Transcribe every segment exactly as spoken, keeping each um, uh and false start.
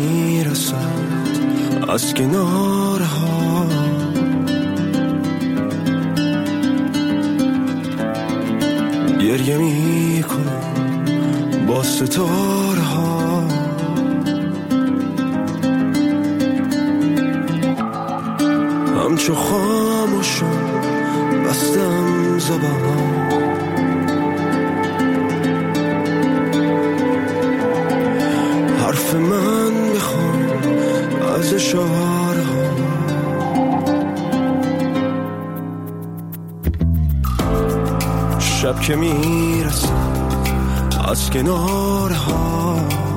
میرسد از کنارها، گریه میکنم با ستاره ها. همچو خاموشم بستم زبان، حرف من بخوام از اشاره ها. شب که میرسه از کناره ها،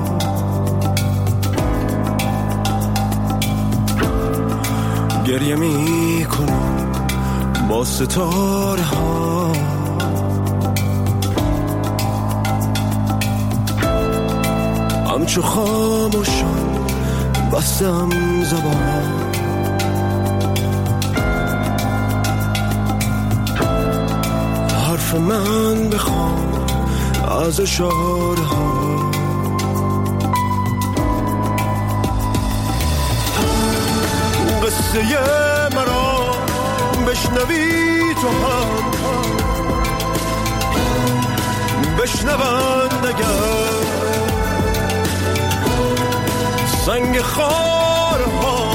گریه میکنم با ستاره ها. همچو خاموشم بستم زبان، حرف من بخوام از اشاره ها. قصه مرا بشنوی تو هم، بشنوند اگر سنگ خارها.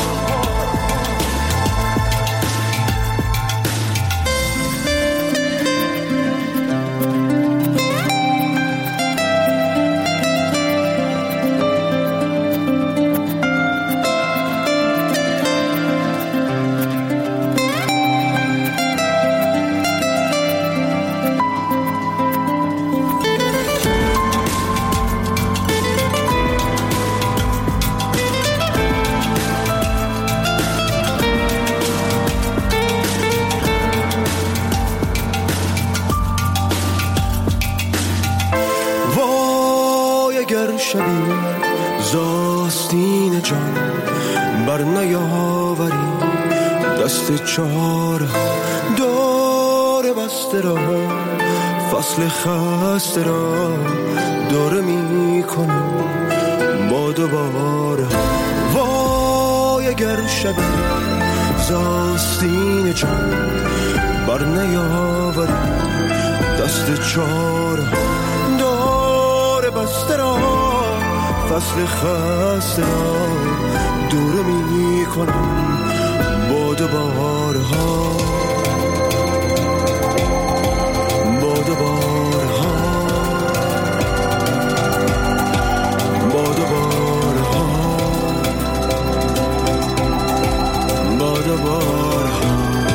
شبی زاستین جان بر نیاوری، دست چاره دور بسته را، فصل خسته را داره می کنم با دوباره. وای اگر شبی زاستین جان بر نیاوری، دست چاره دور بسته را، فصل خسته را دوره می کنم با دوباره ها، با دوباره ها، با دوباره ها، با دوباره ها.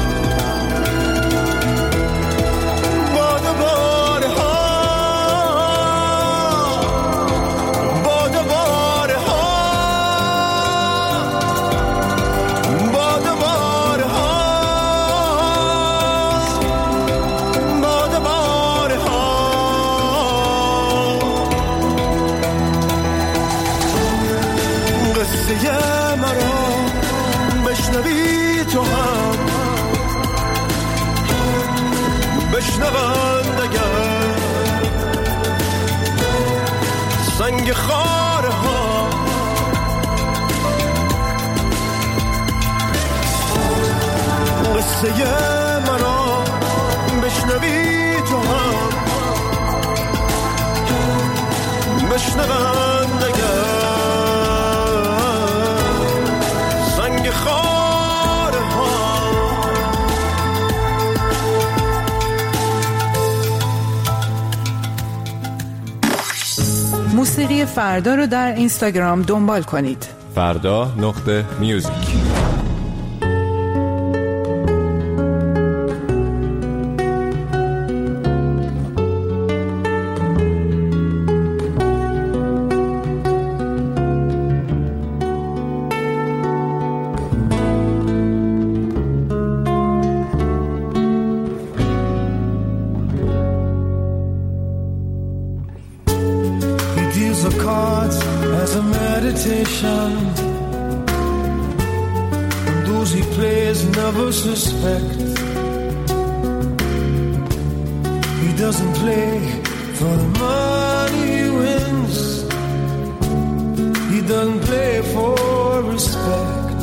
بشنوند اگر سنگ خاره ها. قصه مرا بشنوی تو هم، بشنوند اگر سنگ خاره ها. موسیقی فردا رو در اینستاگرام دنبال کنید. فردا نقطه میوزیک. Those he plays never suspect. He doesn't play for the money he wins. He doesn't play for respect.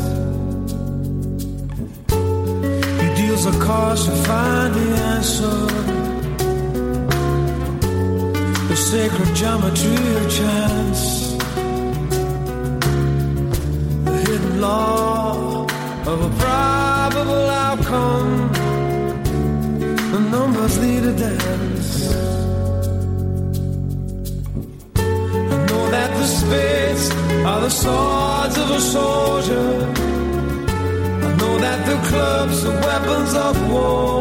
He deals the cards to find the answer, the sacred geometry of chance, the hidden law of a probable outcome. The numbers lead a dance. I know that the spades are the swords of a soldier. I know that the clubs are weapons of war.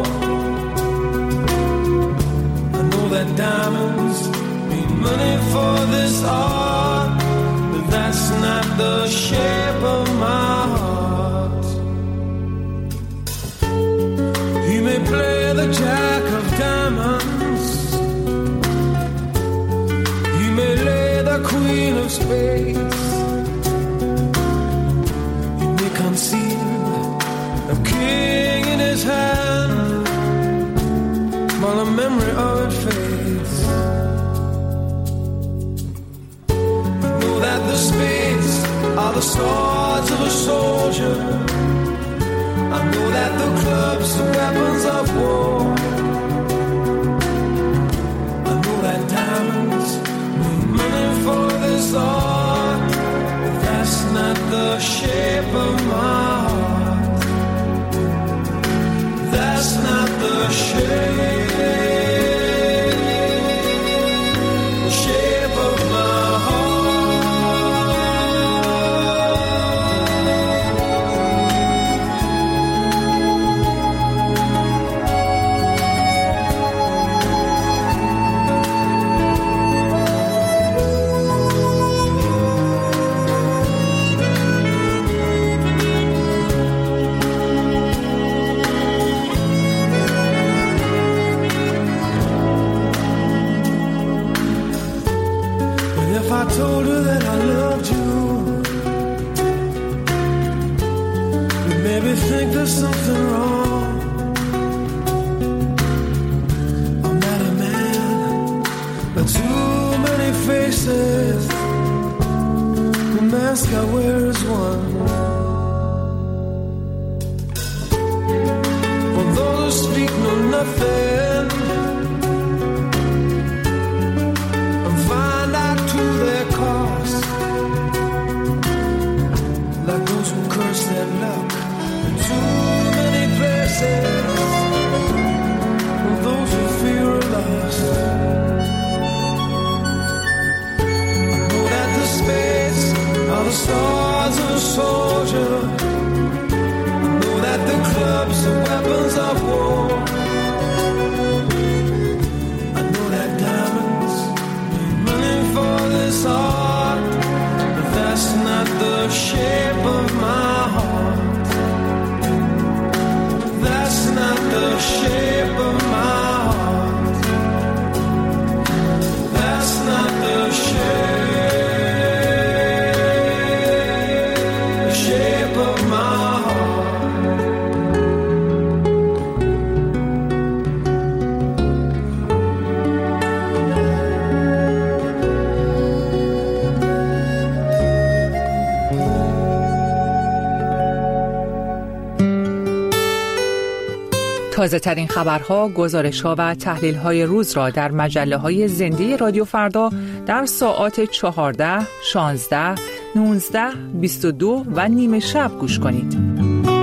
I know that diamonds mean money for this art, but that's not the shape of my heart. He may play the jack of diamonds, he may lay the queen of spades, he may conceal a king in his hand while the memory of it fades. I know that the spades are the swords of a soldier. I know that the clubs are weapons of war. I know that diamonds mean money for this art, but that's not the shape of my heart. That's not the shape, the shape of my heart. I told her that I loved you, you made me think there's something wrong. I'm not a man, but too many faces. The mask I wear is one. For those who speak know nothing and find out to their cost, like those who curse their luck in too many places, and those who fear are lost. I know that the spades are the swords of a soldier. I know that the clubs are weapons of war. I know that diamonds mean money for this art, but that's not the shape of my heart. That's not the shape of my heart. That's not the shape, the shape of my heart. تازه ترین خبرها، گزارش‌ها و تحلیل‌های روز را در مجله‌های زنده رادیو فردا در ساعات چهارده، شانزده، نوزده، بیست و دو و نیمه شب گوش کنید.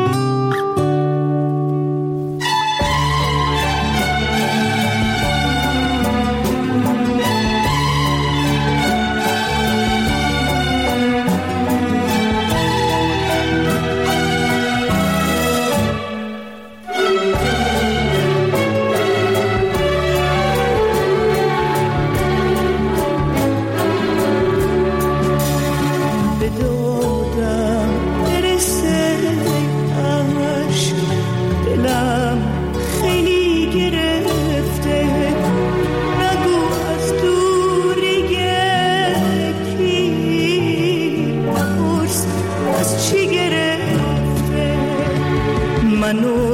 منو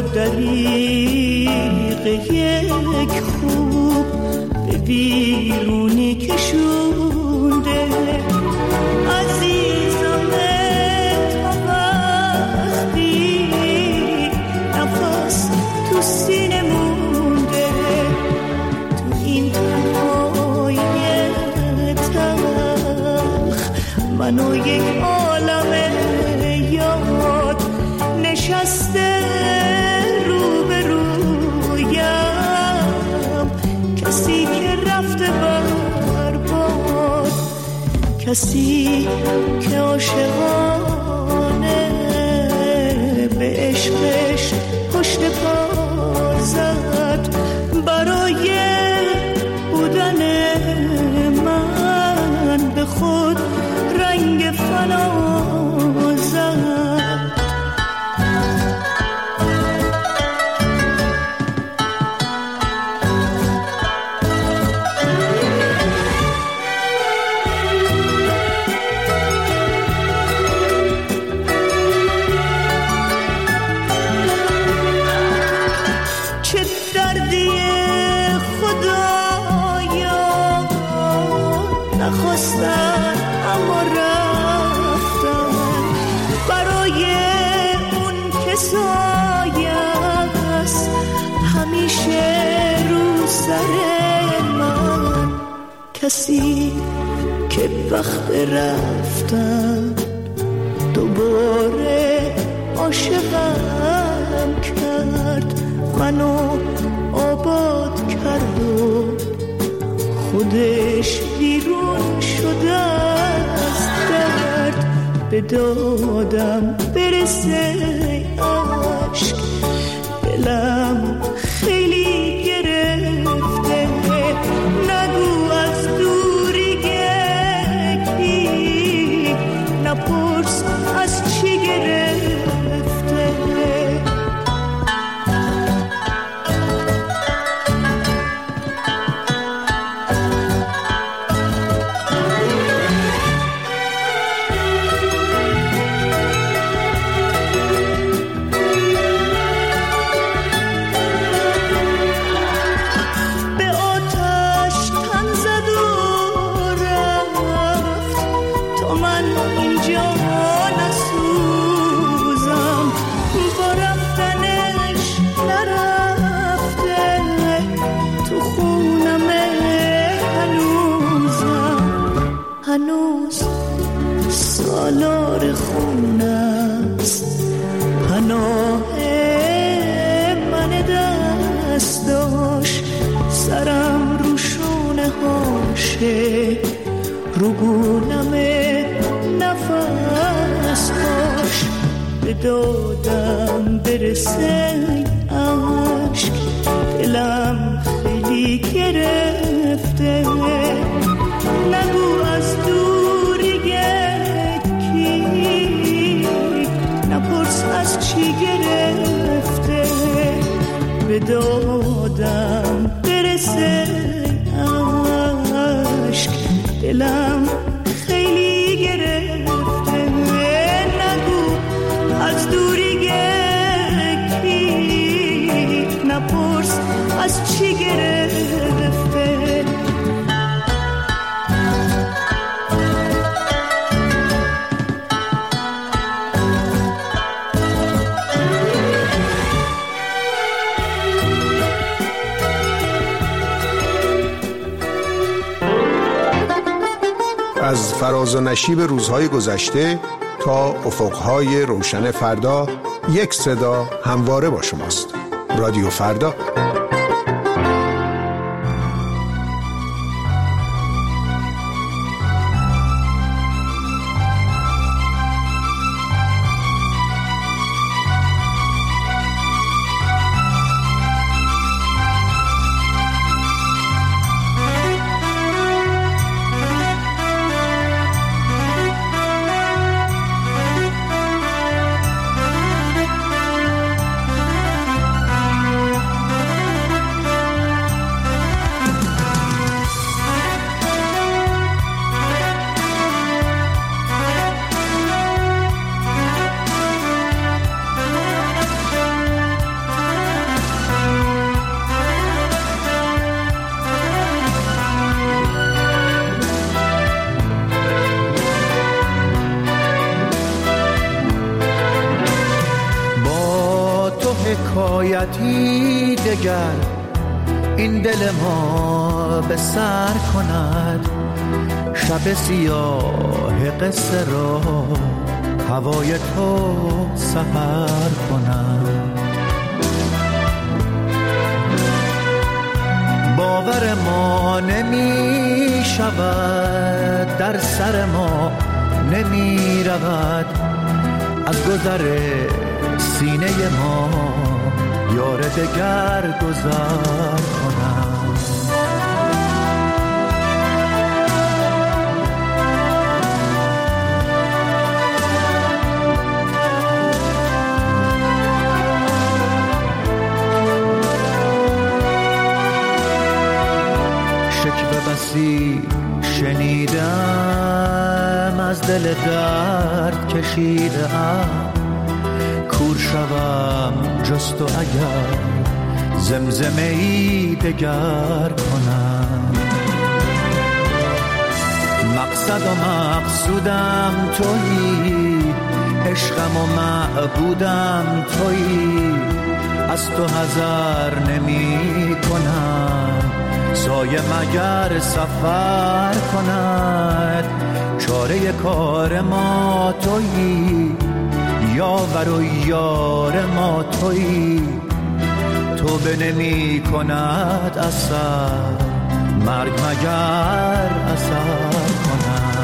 دریغ یک خوب به بیرونی کشونده عزیزم تا کسی که عاشقانه به عشقش پشت پا زد برای بودن من به خود رنگ فنا زد. نخواستن اما رفتن برای اون که سایه‌ست همیشه رو سر من. کسی که وقت رفتن دوباره عاشقم کرد، منو آباد کرد و خودش بیرون شده از درد. به دادم برسه عشق دلم خیلی گرفته، نگو از دوری گکی، نپرس از چی گرفته. هنوز سالار خونست پناه من دست داشت، سرم رو شونه هاشه رو گونم نفس کاش. به دادم برسه عشق دلم خیلی گرفته، نگو از دوری گکی، نپرس از چی گرفته. به دادم برسه عشق دلم خیلی گرفته، نگو از دوری گکی، نپرس از چی گرفته. از فراز و نشیب روزهای گذشته تا افقهای روشن فردا، یک صدا همواره با شماست. رادیو فردا. حکایتی دگر این دل ما به سر کند، شب سیاه قصه را هوای تو سحر کند. با باور ما نمی شود، در سر ما نمی رود، از گذر سینه ما یار دگر گذر کنم. شکوه بسی شنیدم، از دل درد کشیدم، کور شوم جست و اگر زمزمه ای دگر کنم. مقصد و مقصودم تویی، عشقم و معبودم تویی، از تو حذر نمی کنم، سایه مگر سفر کند. چاره کار ما تویی، یاور و یار ما تویی، تو به نمی کند اثر، مرگ مگر اثر کند.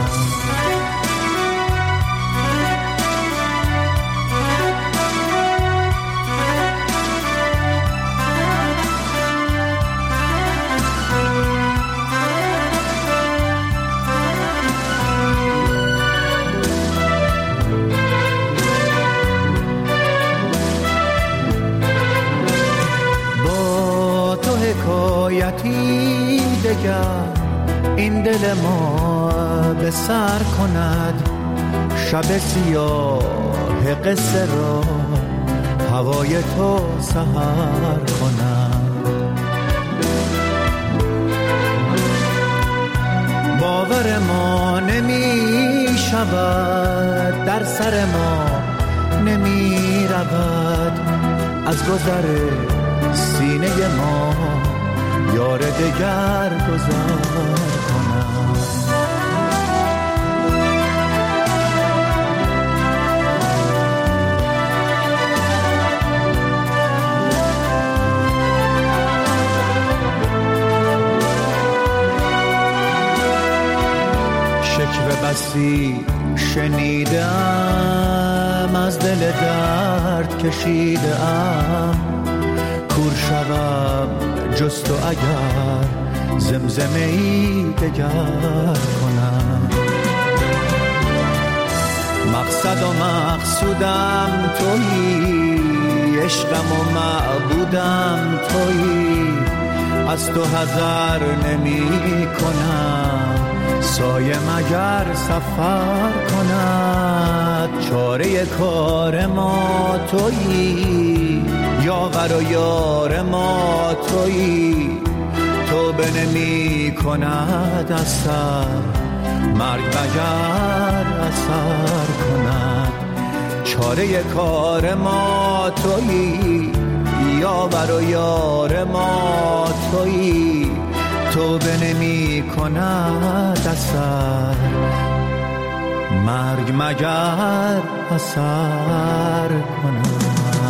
حکایتی دگر این دل ما به سر کند، شب سیاه قصه را هوای تو سحر کند. باور ما نمی شود، در سر ما نمی رود، از گذر سینه ما یار دگر گذر کنم. شکوه بسی شنیدم، از دل درد کشیدم، کور شوم جست و اگر زمزمه ای دگر کنم. مقصد و مقصودم تویی، عشقم و معبودم تویی، از تو حذر نمی کنم، سایه مگر سفر کند. چاره کار ما تویی، یاور و یار ما تویی، تو به نمی کند اثر، مرگ مگر اثر کند. چاره کار ما تویی، یاور و یار ما تویی، تو به نمی کند اثر، مرگ مگر اثر کند.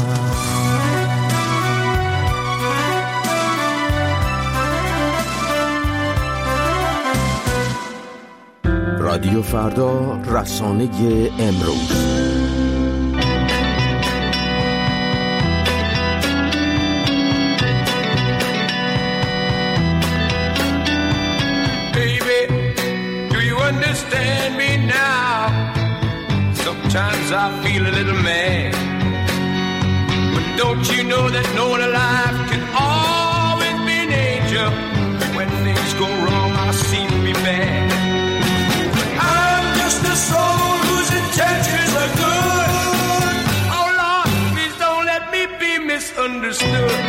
رادیو فردا، رسانه امروز. Understand me now. Sometimes I feel a little mad, but don't you know that no one alive can always be an angel? When things go wrong, I seem to be bad. But I'm just a soul whose intentions are good. Oh Lord, please don't let me be misunderstood.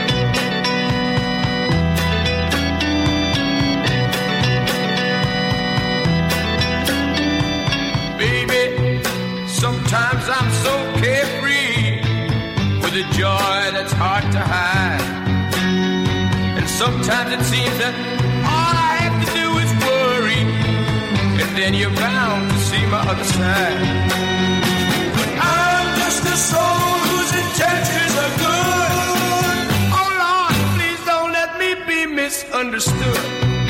Sometimes I'm so carefree, with a joy that's hard to hide. And sometimes it seems that all I have to do is worry, and then you're bound to see my other side. But I'm just a soul whose intentions are good. Oh Lord, please don't let me be misunderstood. misunderstood.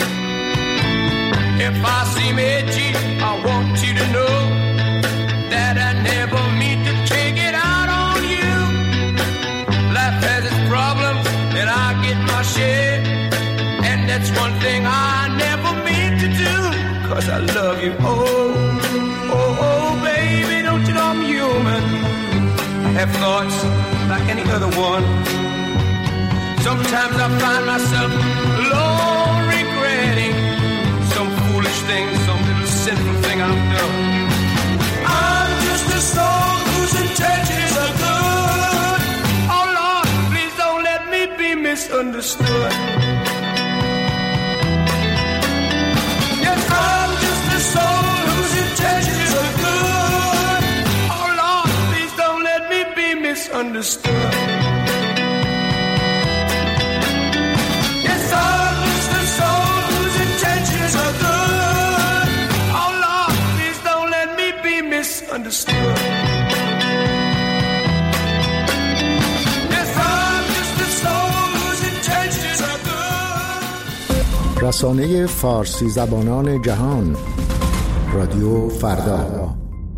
If I seem edgy, I want you to know that I never mean to take it out on you. Life has its problems and I get my share, and that's one thing I never mean to do, 'cause I love you. Oh, oh, oh, baby, don't you know I'm human? I have thoughts like any other one. Sometimes I find myself alone regretting some foolish thing, some little sinful thing I've done. I'm just a soul whose intentions are good. Oh Lord, please don't let me be misunderstood. Yes, I'm just a soul whose intentions are good. Oh Lord, please don't let me be misunderstood. Yes, I'm just a soul whose intentions are good. Oh Lord, please don't let me be misunderstood. Yes, I'm just a soul whose intentions are good. رسانه فارسی زبانان جهان، رادیو فردا.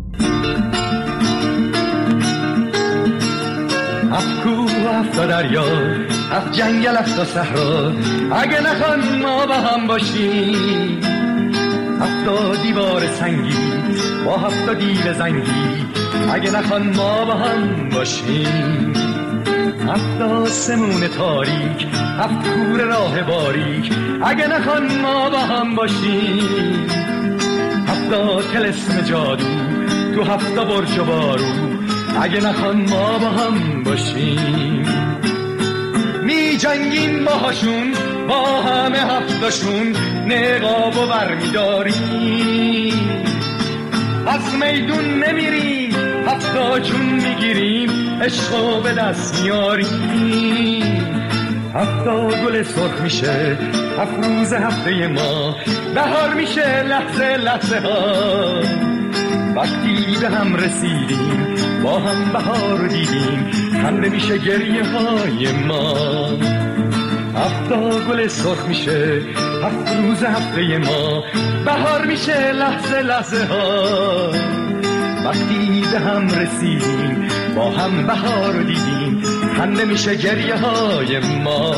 هفت کوه و هفت دریا، هفت جنگل، هفت صحرا، اگه نخوان ما با هم باشیم. هفت دیوار سنگی با هفت دیو زنگی، اگه نخوان ما با هم باشیم. هفت آسمون تاریک، هفت کور راه باریک، اگه نخوان ما با هم باشیم. هفت طلسم جادو تو هفت برج و بارو، اگه نخوان ما با هم باشیم. می جنگیم باهاشون با همه هفتاشون، نقاب و بر می داریم. از میدون نمیریم، هفتا جون میگیریم، عشقو به دست میاریم. هفتا گل سرخ میشه هفت روز هفته ما، بهار میشه لحظه لحظه ها. وقتی به هم رسیدیم با هم بهار دیدیم، خنده میشه گریه های ما. هفتا گل سرخ میشه هفت روز هفته ما، بهار میشه لحظه لحظه ها. وقتی به هم رسیدیم با هم بهار دیدیم، خنده میشه گریه های ما.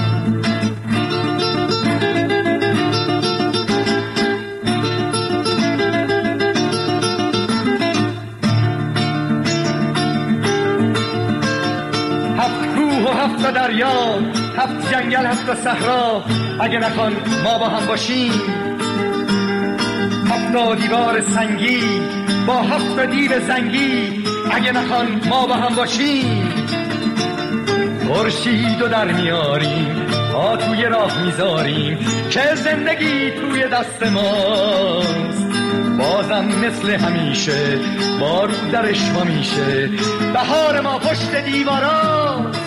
هفت دریا، هفت جنگل، هفت صحرا، اگه نخوان ما با هم باشیم. هفت دیوار سنگی با هفت دیو زنگی، اگه نخوان ما با هم باشیم. خورشید رو در میاریم، ها توی راه میذاریم، که زندگی توی دست ماست. بازم مثل همیشه بارو درش ما میشه، بهار ما پشت دیواراست.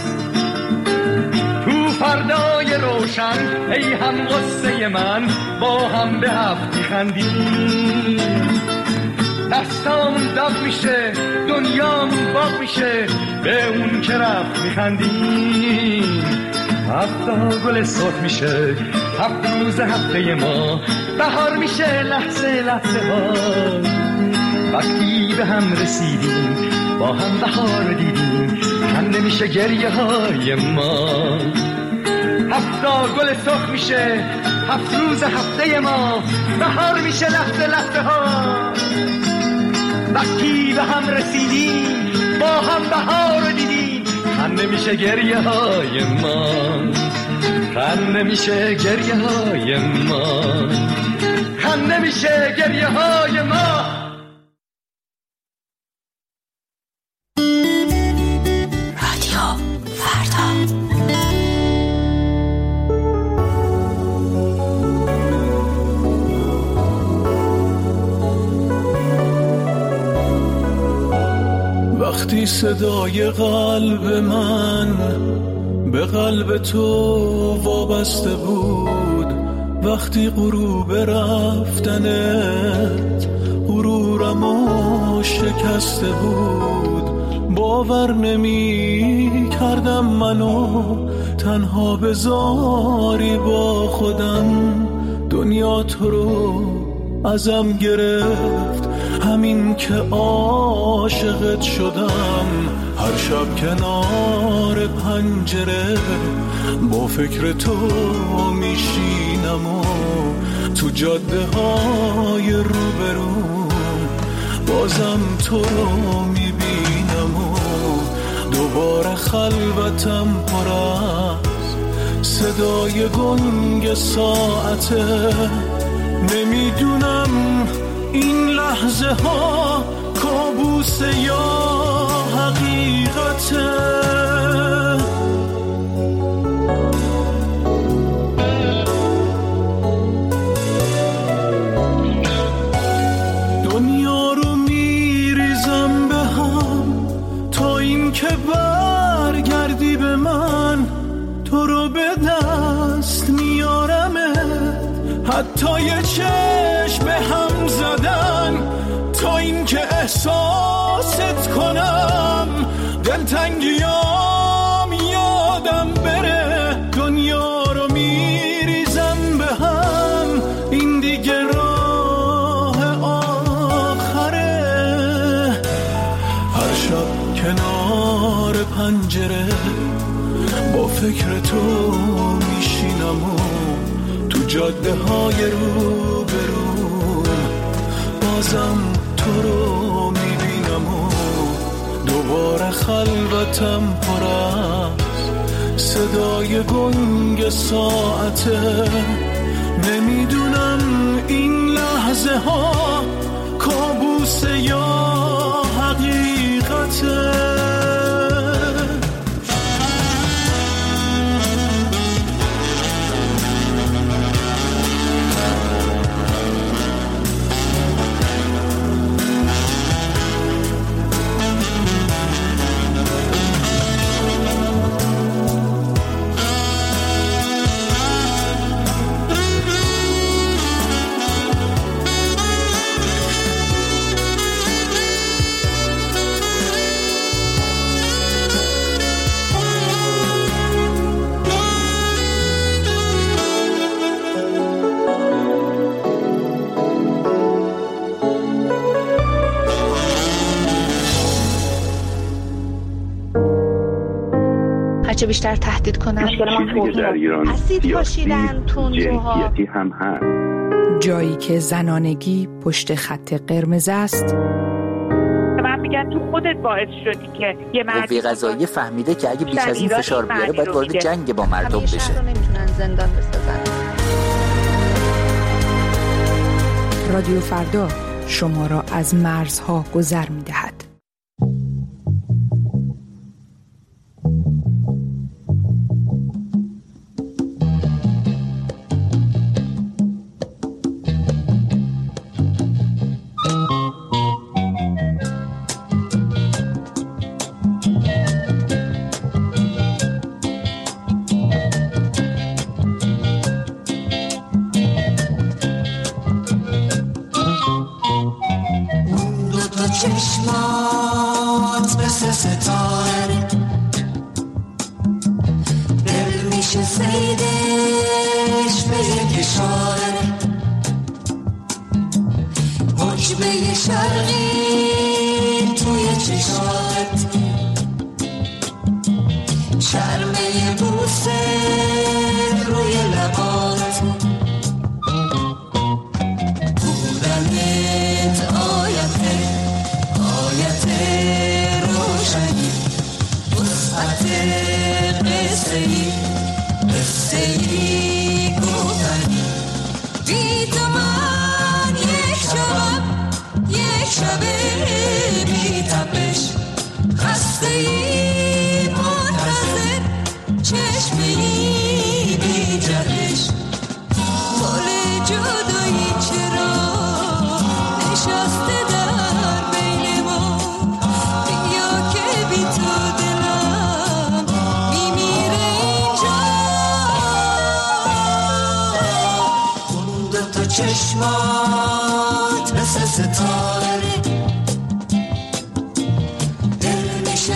فردای روشن ای هم غصه من، با هم به هفت میخندیم. دستامون داغ میشه، دنیامون باغ میشه، به اون که رفت میخندیم. هفتا گل سرخ میشه هفت روز هفته ما، بهار میشه لحظه لحظه ها. وقتی به هم رسیدیم با هم بهار دیدیم، خنده میشه گریه های ما. هفتا گل سرخ میشه هفت روز هفته ما، بهار میشه لحظه لحظه ها. وقتی به هم رسیدیم با هم بهار دیدیم، خنده میشه گریه های ما. خنده میشه گریه های ما، خنده میشه گریه های ما. وقتی صدای قلب من به قلب تو وابسته بود، وقتی غروب رفتنت غرورمو شکسته بود، باور نمی کردم منو تنها بذاری با خودم. دنیا تو رو ازم گرفت همین که عاشقت شدم. هر شب کنار پنجره با فکر تو میشینم و تو جاده های روبرو بازم تو رو میبینم و دوباره خلوتم پر از صدای گنگ ساعته. نمیدونم این لحظه ها کابوس یا حقیقته. دنیا رو میریزم به هم تا این که برگردی به من. تو رو به دست میارمه حتی یه چشم به هم زدن تا این که احساست کنم. دلتنگیام یادم بره دنیا رو میریزم به هم. این دیگه راه آخره. هر شب کنار پنجره با فکر تو میشینم و تو جاده های رو برو بازم تو رو میبینم و دوباره خلوتم پر از صدای گنگ ساعته. نمیدونم این لحظه ها کابوس یا حقیقته. هرچه بیشتر تهدید کنن چیزی که در ایران سیاسی جنسیتی هم هست. جایی که زنانگی پشت خط قرمز است. من میگم تو خودت باعث شدی که یه مرد قوه قضاییه فهمیده که اگه بیش از این فشار بیاره باید وارد جنگ با مردم بشه. همیشه رو نمیتونن زندان بسازن. رادیو فردا شما را از مرزها گذر میدهد. چشمات مثل ستاره دل میشه سیدش به یک اشاره حجبه شرقی توی چشات شرمه بوسه روی لبات بودنت آیته آیت روشنی وسعت قصه ای قصه ای گفتنی بی تو من یک شب یک شب بی تپش خسته ای منتظر چشمه ای بی جهش گل جدایی چرا نشسته در بین ما بیا که بی تو دلم میمیره اینجا اون دوتا چشمات مثل ستاره دل میشه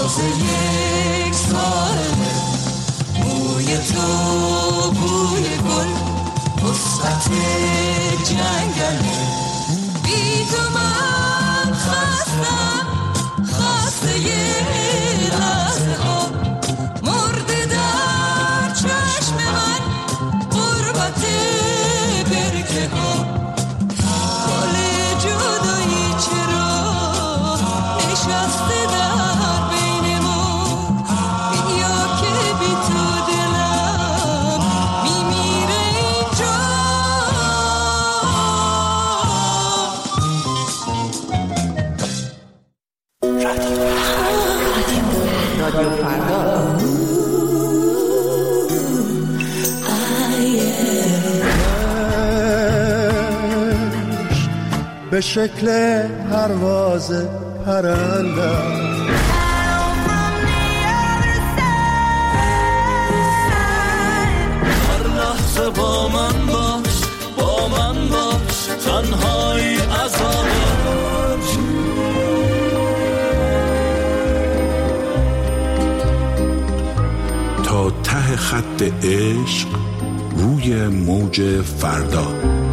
راز یک ساله، موی تو بوی گل، وسعت جنگله. بی تو من خستم، خسته یه لحظه ها، مرده در چشم من غربت برکه ها. گل جدایی چرا نشسته در بین ما، بیا که بی تو دلم میمیره اینجا. رادیو فردا. به شکل پرواز پرنده هر لحظه با من باش، با من باش، تنهایی عذابش. تا ته خط عشق روی موج فردا.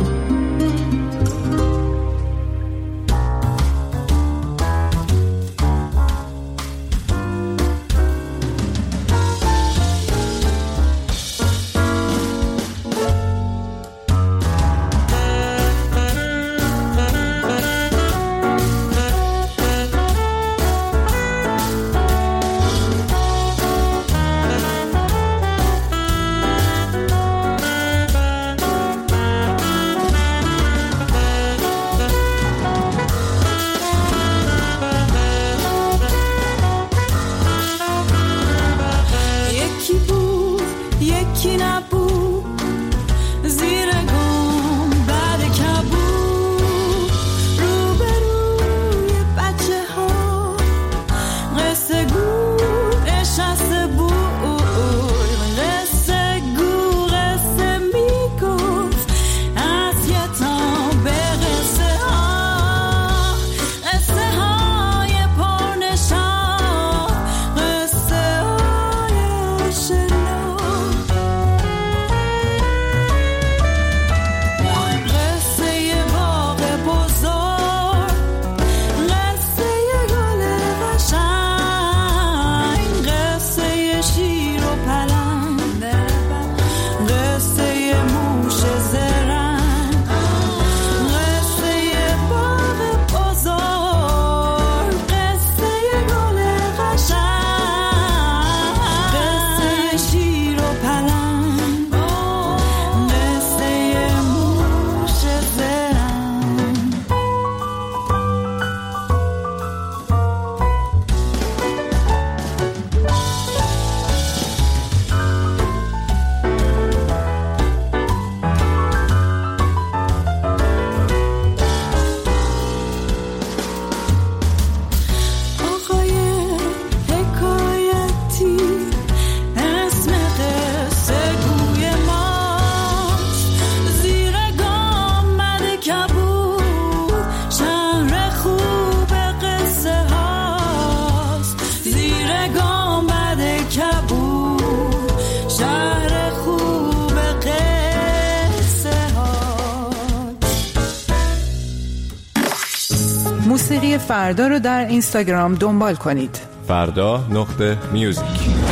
موسیقی فردا رو در اینستاگرام دنبال کنید. فردا نقطه میوزیک.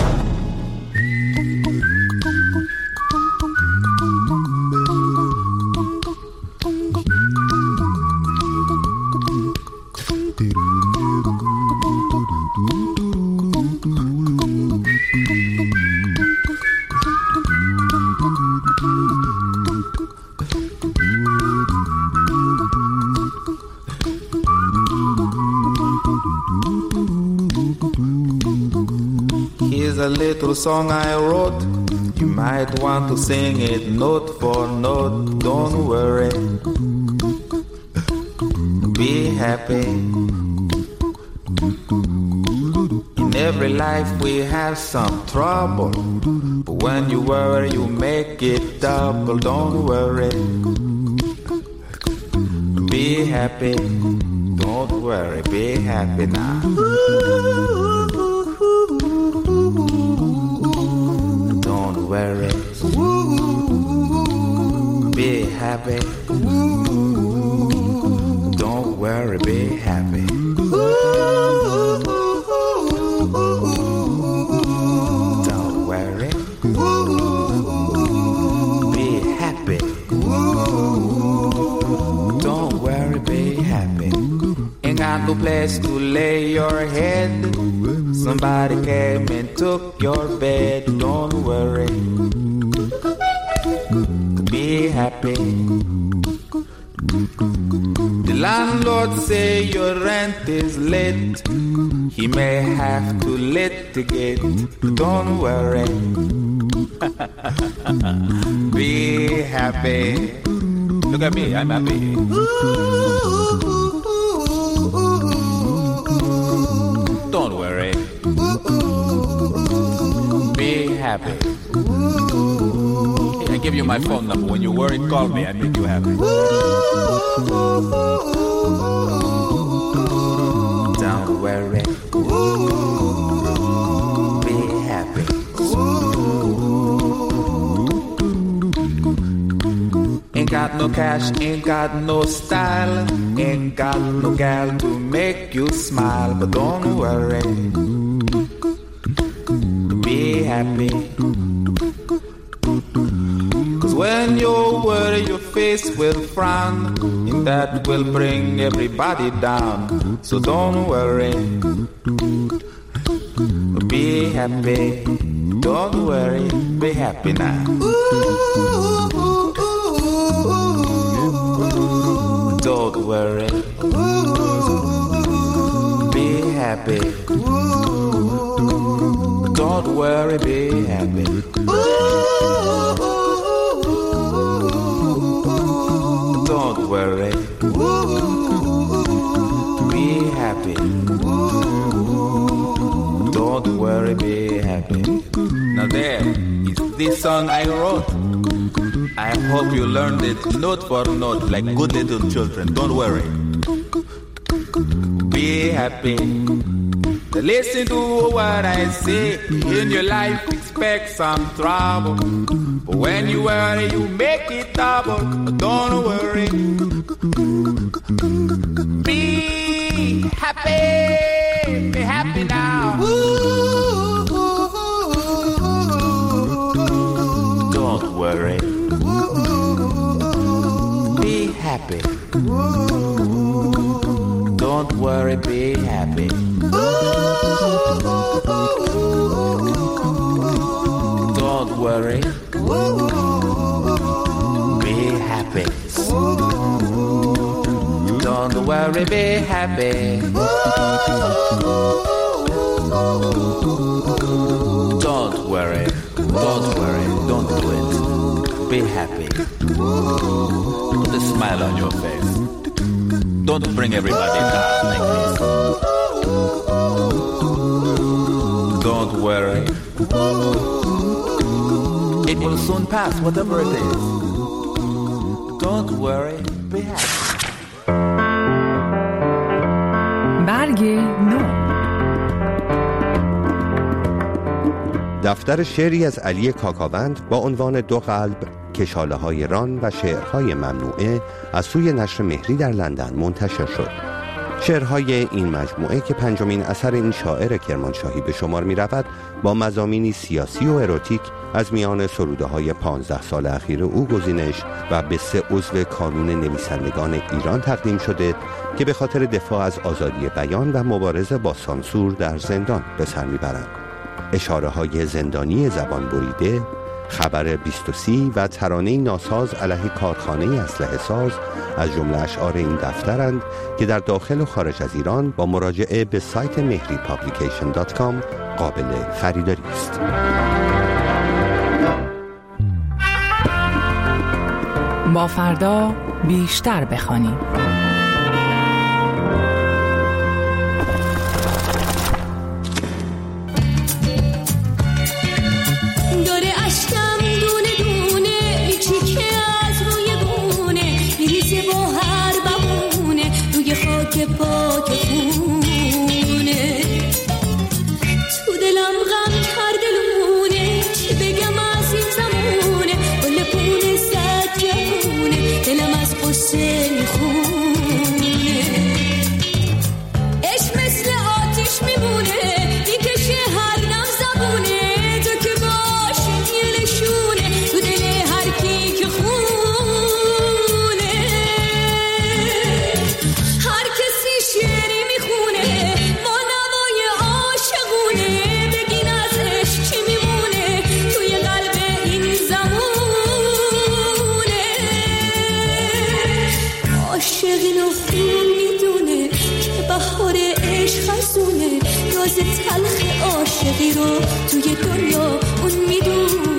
Here's a little song I wrote. You might want to sing it note for note. Don't worry. Be happy. In every life we have some trouble, but when you worry you make it double. Don't worry. Be happy. Don't worry. Be happy now. head. Somebody came and took your bed. Don't worry, be happy. The landlord say your rent is late. He may have to litigate. Don't worry, be happy. Look at me, I'm happy. Don't worry, be happy. I give you my phone number. When you're worried, call me. I make you happy. Don't worry, be happy. Ain't got no cash, ain't got no style, ain't got no gal to make you smile. But don't worry, be happy. Cause when you worry, your face will frown, and that will bring everybody down. So don't worry, be happy. Don't worry, be happy now. Don't worry, be happy. Don't worry, be happy. Don't worry, be happy. Don't worry, be happy. Now there is this song I wrote. I hope you learned it note for note like good little children. Don't worry, be happy. Listen to what I say. In your life expect some trouble, but when you worry you make it double. Don't worry, be happy. Be happy now. Don't worry, be happy. Don't worry, be happy. Don't worry, be happy. Don't worry, be happy. Don't worry, don't worry, don't do it. Be happy. Put a smile on your face. Don't bring everybody down like this. Don't worry, it will soon pass, whatever it is. Don't worry, be happy. برگ نو. دفتر شعری از علی کاکاوند با عنوان دو قلب، کشاله های ران و شعرهای ممنوعه از سوی نشر مهری در لندن منتشر شد. شعرهای این مجموعه که پنجمین اثر این شاعر کرمانشاهی به شمار می رود با مضامینی سیاسی و اروتیک از میان سروده های پانزده سال اخیر او گزینش و به سه عضو کانون نویسندگان ایران تقدیم شده که به خاطر دفاع از آزادی بیان و مبارزه با سانسور در زندان به سر می برند. اشاره های زندانی زبان بریده، خبر بیست و سی و ترانه ناساز علیه کارخانه اسلحه ساز از جمله اشعار این دفترند که در داخل و خارج از ایران با مراجعه به سایت مهری پابلیکیشن دات کام قابل خریداری است. با فردا بیشتر بخوانیم. که پاک خونه تو دلم غم کرده لونه، چی بگم از این زمونه، گل پونه زد جوونه، دلم از قصه میخونه. راز تلخ عاشقی رو توی دنیا اون میدونه.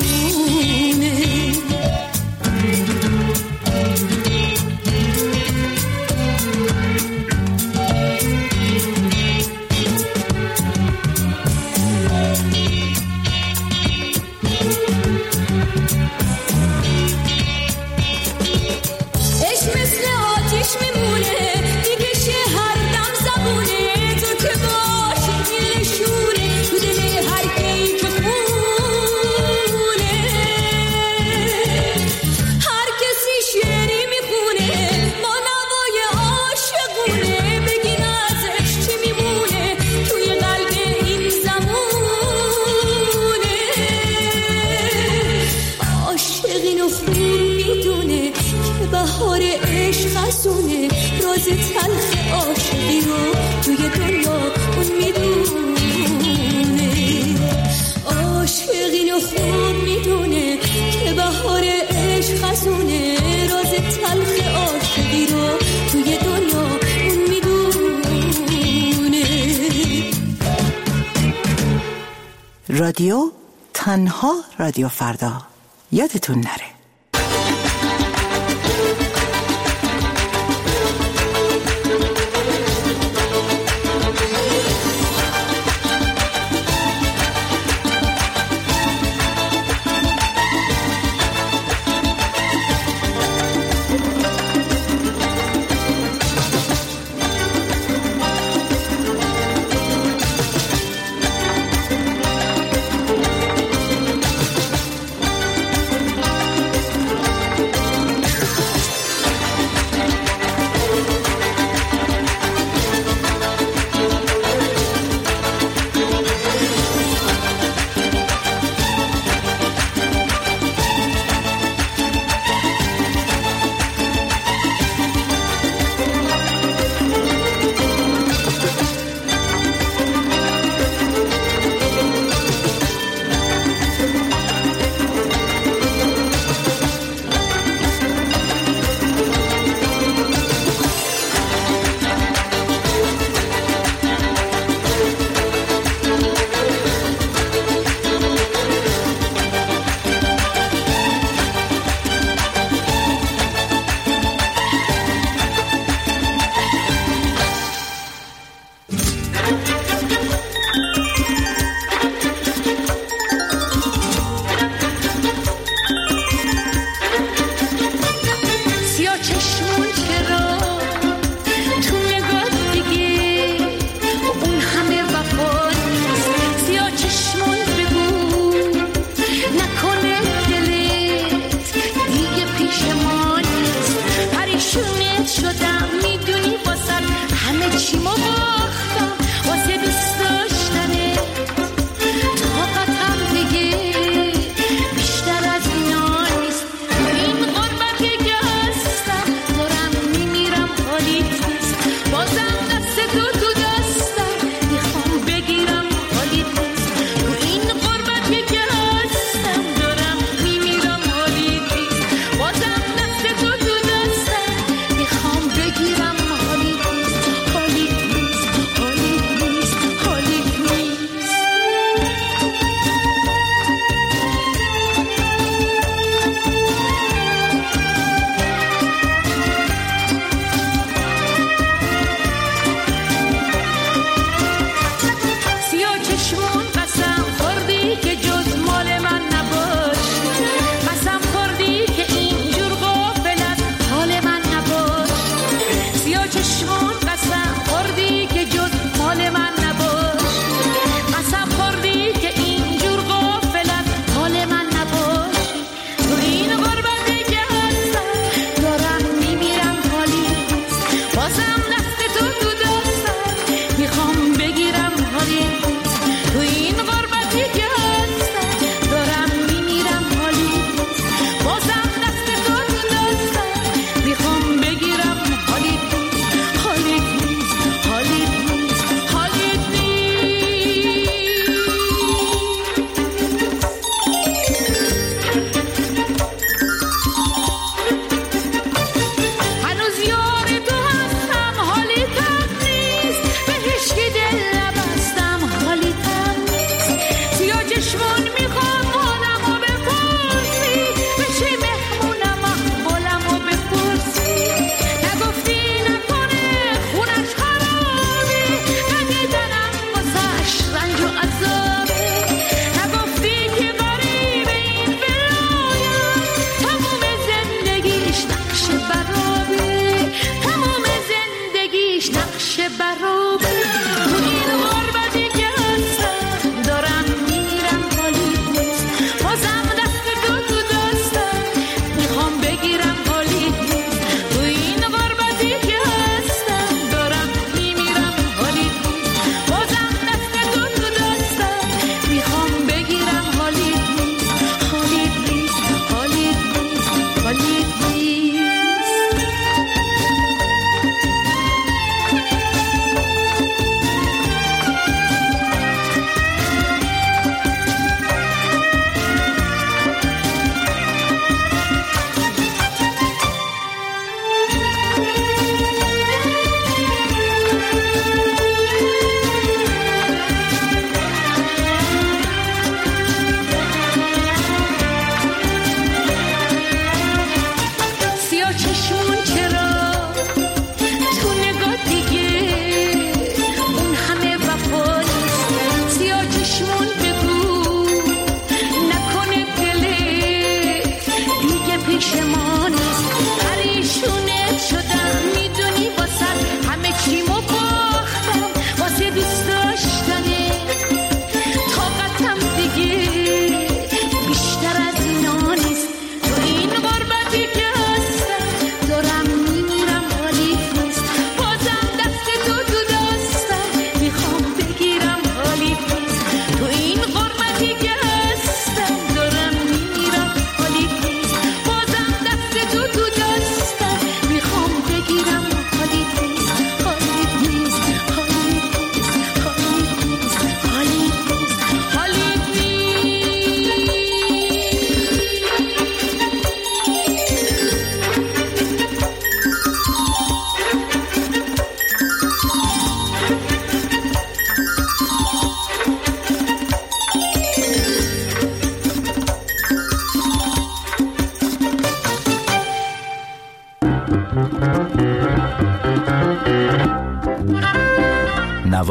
راز تلخ عاشقی رو توی دنیا اون میدونه. عاشق اینو خوب میدونه که بهار عشق خزونه. راز تلخ عاشقی رو توی دنیا اون میدونه. رادیو تنها رادیو فردا، یادتون نره.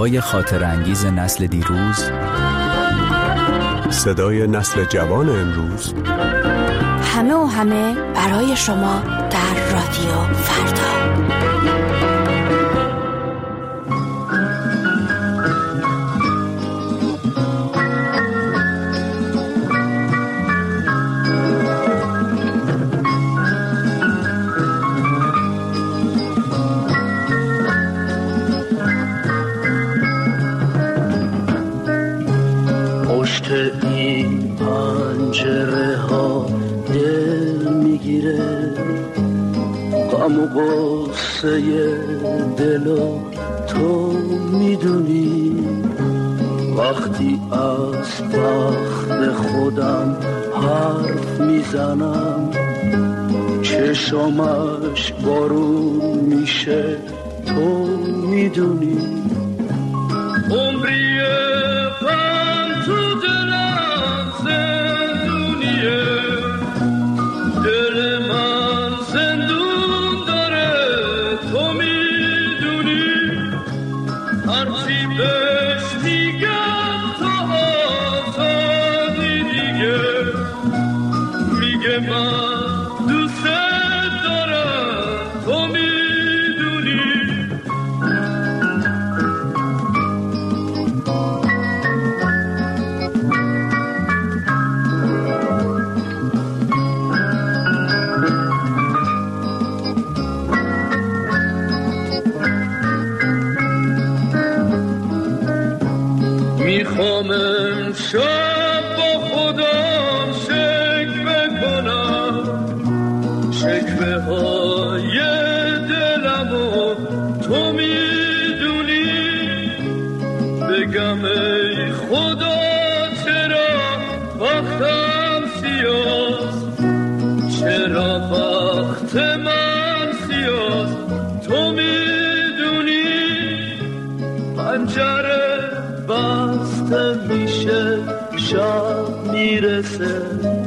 آوای خاطر انگیز نسل دیروز، صدای نسل جوان امروز، همه و همه برای شما در رادیو فردا. این پنجره ها دل میگیره، غم و غصه دلو تو میدونی. وقتی از بخت خودم حرف میزنم، چشمش بارون میشه تو میدونی. عمریه میخوام شب با خودم شکوه کنم، شکوه های دلمو تو میدونی. بگم ای خدا چرا وقتم سیاست، چرا وقت من سیاست تو میدونی. پنجره بسته میشه شب میرسه،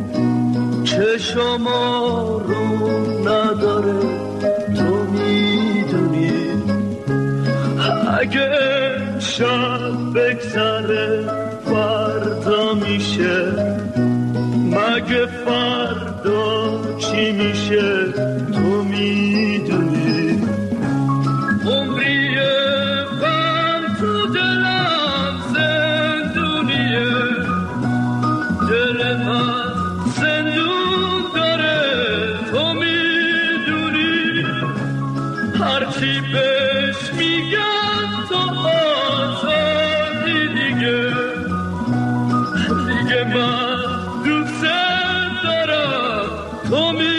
چشم رو نداره تو میدونی. اگه شب بگذره فردا میشه، مگه فردا چی میشه تو میدونی. عمریه غم تو دلم زندونیه، دل من زندون داره تو میدونی. هرچی بهش میگن تو آزادی دیگه، دیگه من دوست دارم تو میدونی.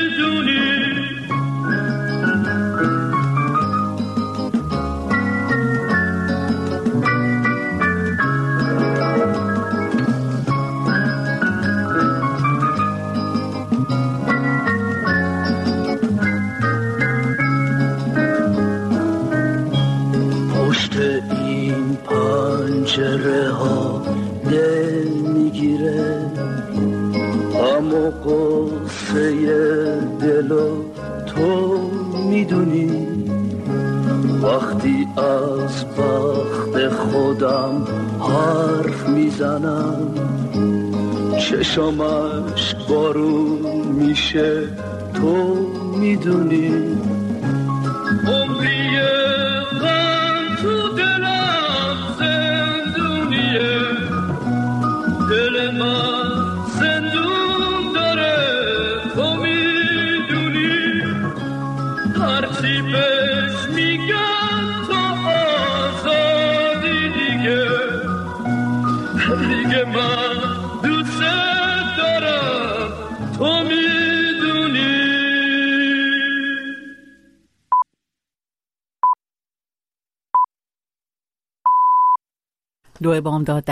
پنجره ها دل میگیره، غم و غصه دلو تو میدونی. وقتی از بخت خودم حرف میزنم، چشمش بارون میشه تو میدونی. عمریه غم تو دلم زندونیه، دل من زندون داره تو میدونی. هرچی بهش میگن تو آزادی دیگه، دیگه من دوست دارم تو میدونی. دو بامداد